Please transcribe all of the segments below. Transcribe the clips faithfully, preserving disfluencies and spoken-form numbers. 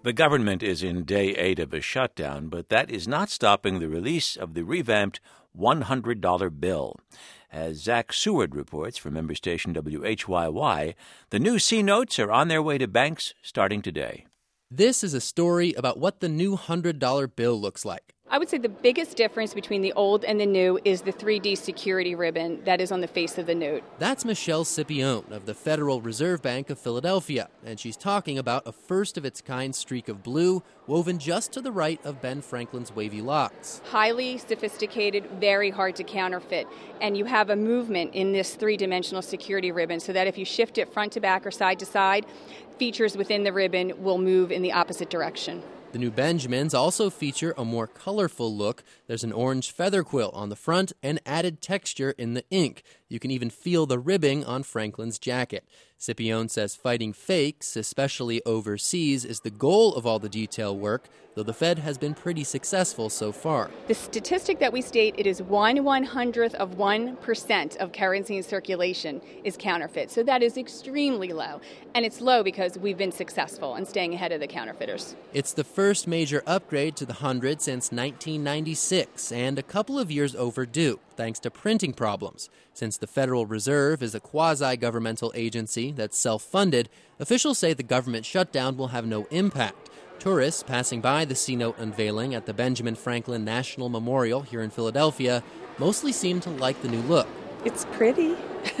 The government is in day eight of a shutdown, but that is not stopping the release of the revamped one hundred dollar bill. As Zach Seward reports from member station W H Y Y, the new C-notes are on their way to banks starting today. This is a story about what the new one hundred dollar bill looks like. I would say the biggest difference between the old and the new is the three D security ribbon that is on the face of the note. That's Michelle Scipione of the Federal Reserve Bank of Philadelphia, and she's talking about a first-of-its-kind streak of blue woven just to the right of Ben Franklin's wavy locks. Highly sophisticated, very hard to counterfeit, and you have a movement in this three-dimensional security ribbon so that if you shift it front to back or side to side, features within the ribbon will move in the opposite direction. The new Benjamins also feature a more colorful look. There's an orange feather quill on the front and added texture in the ink. You can even feel the ribbing on Franklin's jacket. Scipione says fighting fakes, especially overseas, is the goal of all the detail work, though the Fed has been pretty successful so far. The statistic that we state, it is one one-hundredth of one percent of currency in circulation is counterfeit. So that is extremely low. And it's low because we've been successful in staying ahead of the counterfeiters. It's the first major upgrade to the hundred since nineteen ninety-six, and a couple of years overdue, thanks to printing problems. Since the Federal Reserve is a quasi-governmental agency that's self-funded, officials say the government shutdown will have no impact. Tourists passing by the C-note unveiling at the Benjamin Franklin National Memorial here in Philadelphia mostly seem to like the new look. It's pretty.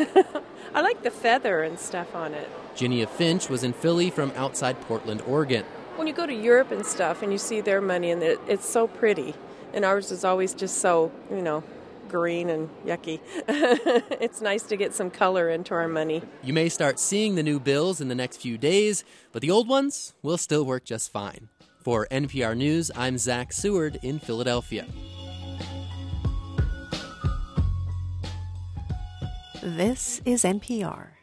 I like the feather and stuff on it. Ginia Finch was in Philly from outside Portland, Oregon. When you go to Europe and stuff and you see their money, and it, it's so pretty, and ours is always just so, you know, green and yucky. It's nice to get some color into our money. You may start seeing the new bills in the next few days, but the old ones will still work just fine. For N P R News, I'm Zach Seward in Philadelphia. This is N P R.